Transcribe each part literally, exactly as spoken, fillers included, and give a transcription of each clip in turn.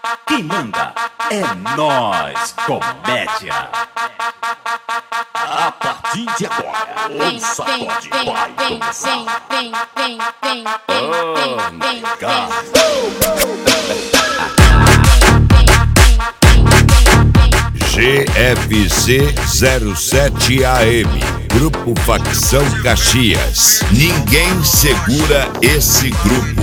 Quem manda é nós, comédia. A partir de agora, o sacode vai começar. Oh my God. G F C zero sete A M, Grupo Facção Caxias. Ninguém segura esse grupo.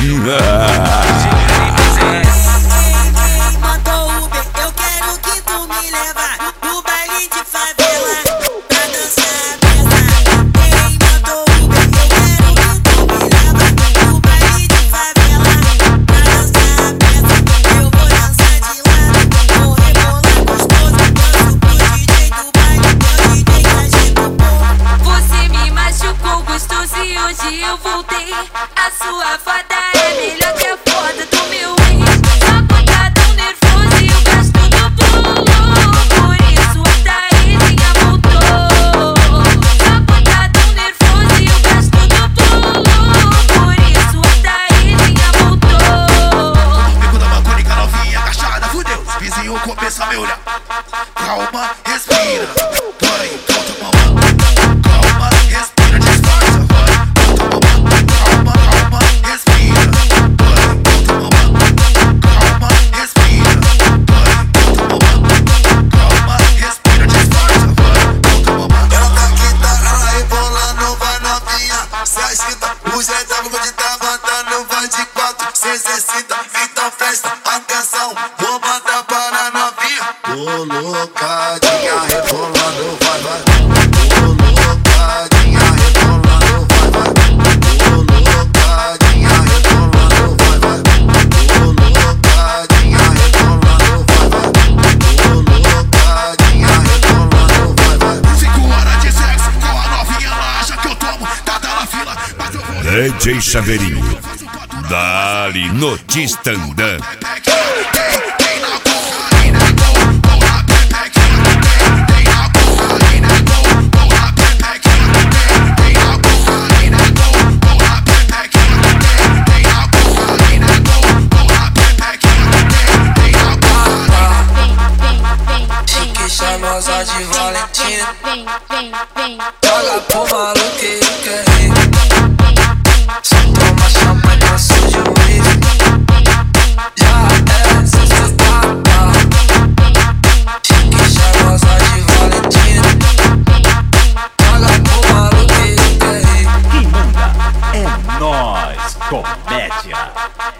Mandou Uber, eu quero que tu me leva no baile de favela pra dançar pesa. Ei, mandou Uber, eu quero que tu me leva no baile de favela pra dançar pesa. Eu vou dançar de lado, vou rebolar gostoso, danço pro D J do baile, meu D J que agita o povo. Você me machucou gostoso e hoje eu voltei. A sua foda é melhor que a foda do meu ex. Sabotadão nervoso e o gasto do bolo, por isso a Taizinha voltou. Sabotadão nervoso e o gasto do bolo, por isso a Taizinha voltou. Bico da macônica novinha, agachada, fudeu. Os vizinhos começam a me olhar. Calma, respira. Vai, volta mamãe. Calma, respira, disfarça, vai. Volta mamãe. Calma, calma, respira. Vai, volta mamãe. Calma, respira. Vai, volta mamãe. Calma, respira, disfarça, vai. Volta mamãe. Ela tá quinta, ela rebolando, vai novinha. Se agita, o jeitão de tá mandando, vai de quatro, se exercita. Então presta atenção, vou mandar para novinha. Ô loucadinha, rebolando, vai, vai. Ô loucadinha, rebolando, vai, vai. Ô loucadinha, rebolando, vai, vai. Ô loucadinha, rebolando, vai, vai. Ô loucadinha, rebolando, vai, vai. Cinco horas de sexo com a novinha, ela acha que eu tomo. Tá na fila, mas eu vou. D J Chaveirinho, Dali Notícia andando. Chique charmosa de Valentina, joga pro maluco que eu quero ir. Só toma champanhe pra sujo o uísque. Já é, cê cê tá, tá. Chique charmosa de Valentina, joga pro maluco que eu quero ir. Quem manda é nós, comédia.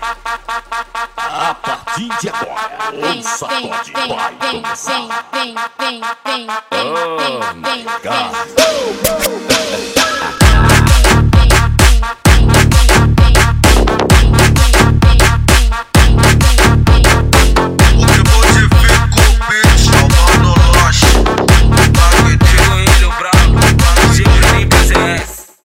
A partir de agora, o sacode vai começar. Oh my God.